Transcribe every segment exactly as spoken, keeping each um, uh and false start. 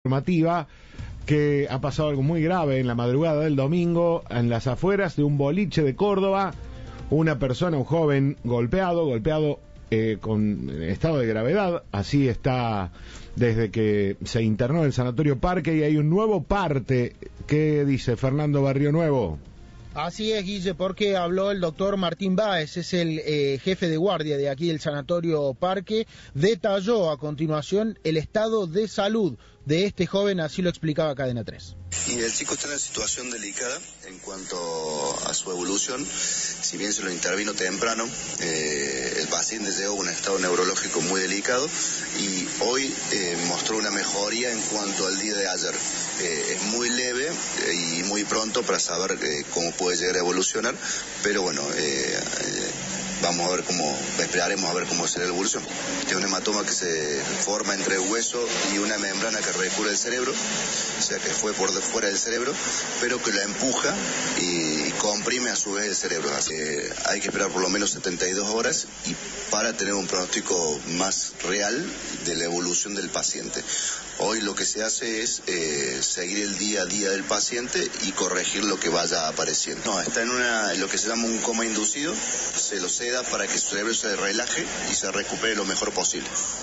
informativa que ha pasado algo muy grave en la madrugada del domingo en las afueras de un boliche de Córdoba. Una persona, un joven golpeado, golpeado eh, con estado de gravedad. Así está desde que se internó en el Sanatorio Parque, y hay un nuevo parte. ¿Qué dice Fernando Barrio Nuevo? Así es, Guille, porque habló el doctor Martín Báez, es el eh, jefe de guardia de aquí del Sanatorio Parque. Detalló a continuación el estado de salud de este joven, así lo explicaba Cadena tres. Y el chico está en una situación delicada en cuanto a su evolución. Si bien se lo intervino temprano, eh, el paciente llegó a un estado neurológico muy delicado y hoy eh, mostró una mejoría en cuanto al día de ayer. Eh, es muy leve eh, y muy pronto para saber eh, cómo puede llegar a evolucionar, pero bueno, eh, eh, vamos a ver cómo, esperaremos a ver cómo será la evolución. Tiene un hematoma que se forma entre el hueso y una membrana que recubre el cerebro, o sea que fue por fuera del cerebro, pero que la empuja y comprime a su vez el cerebro. Así que hay que esperar por lo menos setenta y dos horas y para tener un pronóstico más real de la evolución del paciente. Hoy lo que se hace es eh, seguir el día a día del paciente y corregir lo que vaya apareciendo. No, está en una, lo que se llama un coma inducido, se lo seda para que su cerebro se relaje y se recupere lo mejor posible.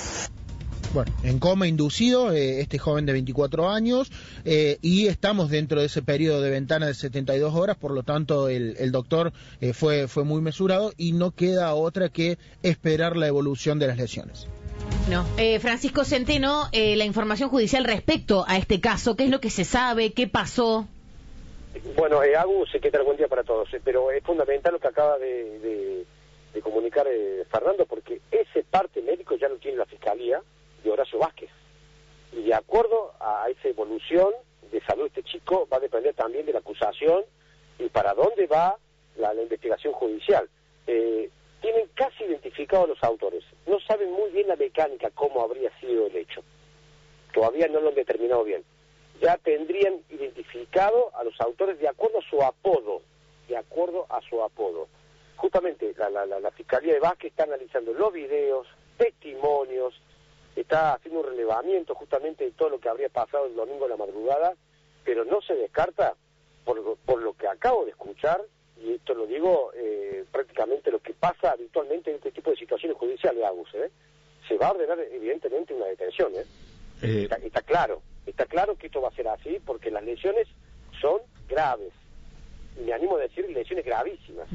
Bueno, en coma inducido, eh, este joven de veinticuatro años, eh, y estamos dentro de ese periodo de ventana de setenta y dos horas, por lo tanto el, el doctor eh, fue, fue muy mesurado y no queda otra que esperar la evolución de las lesiones. No, eh, Francisco Centeno, eh, la información judicial respecto a este caso, ¿qué es lo que se sabe? ¿Qué pasó? Bueno, eh, Agus, ¿qué tal? Buen día para todos, eh, pero es fundamental lo que acaba de, de, de comunicar eh, Fernando, porque ese parte médico ya lo tiene la Fiscalía de Horacio Vázquez, y de acuerdo a esa evolución de salud de este chico va a depender también de la acusación y para dónde va la, la investigación judicial. Eh, tienen casi identificados los autores, no saben muy bien la mecánica, cómo habría sido el hecho, todavía no lo han determinado bien. Ya tendrían identificado a los autores de acuerdo a su apodo, de acuerdo a su apodo. Justamente la, la, la, la Fiscalía de Vázquez está analizando los videos, testimonios, está haciendo un relevamiento justamente de todo lo que habría pasado el domingo a la madrugada, pero no se descarta, por, por lo que acabo de escuchar, y esto lo digo eh, prácticamente lo que pasa habitualmente en este tipo de situaciones judiciales, Agus, ¿eh? Se va a ordenar evidentemente una detención, ¿eh? Eh... Está, está claro, está claro que esto va a ser así porque las lesiones son graves, y me animo a decir lesiones gravísimas.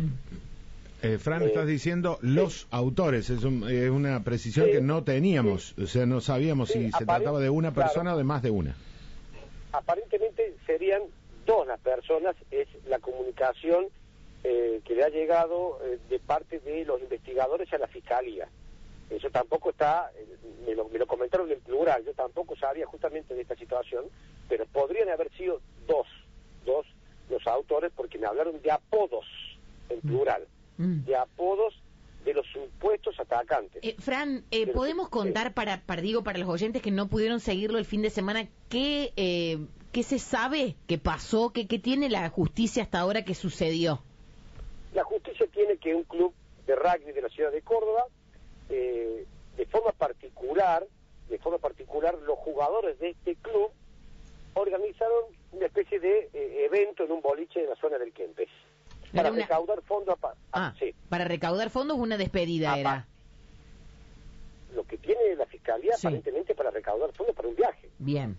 Eh, Fran, eh, estás diciendo los sí. autores, es, un, es una precisión sí, que no teníamos, sí. o sea, no sabíamos sí, si se trataba de una persona claro. o de más de una. Aparentemente serían dos las personas, es la comunicación eh, que le ha llegado eh, de parte de los investigadores a la Fiscalía. Eso tampoco está, eh, me, lo, me lo comentaron en plural, yo tampoco sabía justamente de esta situación, pero podrían haber sido dos, dos los autores porque me hablaron de apodos en plural. Mm. de apodos de los supuestos atacantes. Eh, Fran, eh, ¿podemos contar sí. para, para digo para los oyentes que no pudieron seguirlo el fin de semana qué, eh, qué se sabe que pasó, qué, qué tiene la justicia hasta ahora que sucedió? La justicia tiene que un club de rugby de la ciudad de Córdoba, eh, de forma particular, de forma particular los jugadores de este club organizaron una especie de eh, evento en un boliche de la zona del Kempes. Para una... recaudar fondos. Pa... Ah, sí. Para recaudar fondos una despedida ah, era. Lo que tiene la Fiscalía sí. aparentemente para recaudar fondos para un viaje. Bien.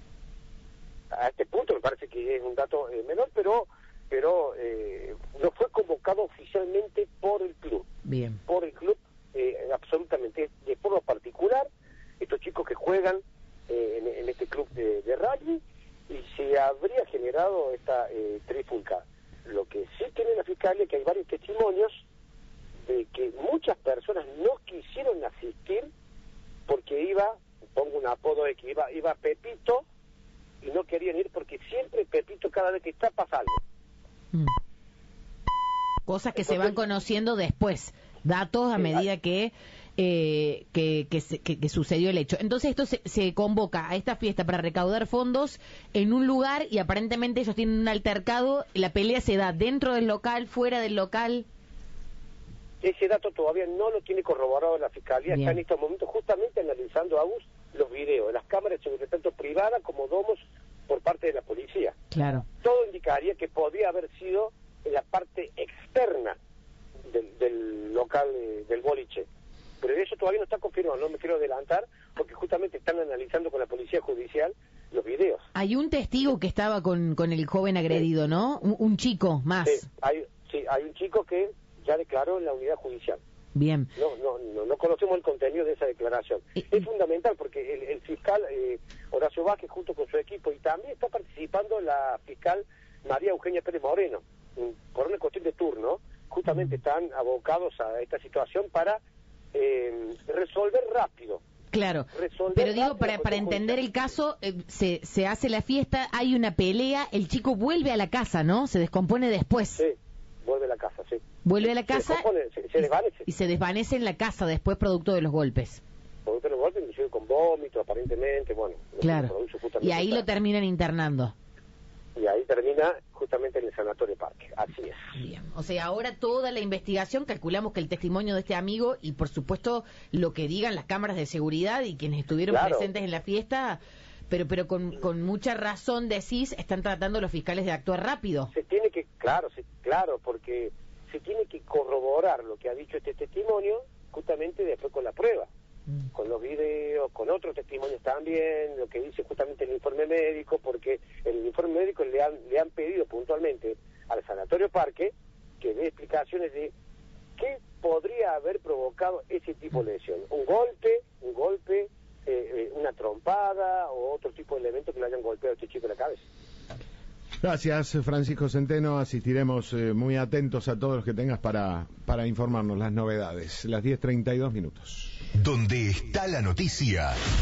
A este punto me parece que es un dato eh, menor, pero pero eh, no fue convocado oficialmente por el club. Bien. Por el club, eh, absolutamente. De forma particular, estos chicos que juegan eh, en, en este club de, de rugby, y se habría generado esta eh, trifulca. Lo que sí tiene la Fiscalía es que hay varios testimonios de que muchas personas no quisieron asistir porque iba, pongo un apodo de que iba, iba Pepito y no querían ir porque siempre Pepito cada vez que está pasa algo. Mm. Cosas que Entonces, se van conociendo después, datos a sí, medida hay... que, eh, que, que, se, que, que sucedió el hecho. Entonces esto se, se convoca a esta fiesta para recaudar fondos en un lugar y aparentemente ellos tienen un altercado, la pelea se da dentro del local, fuera del local. Ese dato todavía no lo tiene corroborado la Fiscalía, Bien. Está en estos momentos justamente analizando, Agus, los videos, las cámaras de seguridad, tanto privadas como domos por parte de la policía. Claro. Todo indicaría que podría haber sido en la parte externa del, del local, eh, del boliche. Pero eso todavía no está confirmado, no me quiero adelantar, porque justamente están analizando con la policía judicial los videos. Hay un testigo que estaba con, con el joven agredido, sí. ¿no? Un, un chico más. Sí hay, sí, hay un chico que ya declaró en la unidad judicial. Bien. No, no, no, no conocemos el contenido de esa declaración. Y, es fundamental porque el, el fiscal eh, Horacio Vázquez junto con su equipo, y también está participando la fiscal María Eugenia Pérez Moreno, por una cuestión de turno, justamente están abocados a esta situación para eh, resolver rápido. Claro, resolver pero digo, rápido para, para entender el caso, eh, se, se hace la fiesta, hay una pelea, el chico vuelve a la casa, ¿no? Se descompone después. Sí, vuelve a la casa, sí. Vuelve a la casa se, descompone, se, se desvanece. Y se desvanece en la casa después producto de los golpes. Producto de los golpes, inclusive con vómito, aparentemente, bueno. Claro, y ahí lo terminan internando. Y ahí termina justamente en el Sanatorio Parque, así es. Bien, o sea, ahora toda la investigación, calculamos que el testimonio de este amigo y por supuesto lo que digan las cámaras de seguridad y quienes estuvieron claro. presentes en la fiesta, pero pero con, con mucha razón decís, están tratando los fiscales de actuar rápido. Se tiene que, claro, se, claro, porque se tiene que corroborar lo que ha dicho este testimonio justamente después con la prueba. Con los videos, con otros testimonios también, lo que dice justamente el informe médico, porque en el informe médico le han, le han pedido puntualmente al Sanatorio Parque que dé explicaciones de qué podría haber provocado ese tipo de lesión. Un golpe, un golpe, eh, eh, una trompada o otro tipo de elemento que le hayan golpeado a este chico en la cabeza. Gracias, Francisco Centeno. Asistiremos eh, muy atentos a todos los que tengas para, para informarnos las novedades. Las diez treinta y dos minutos. Donde está la noticia.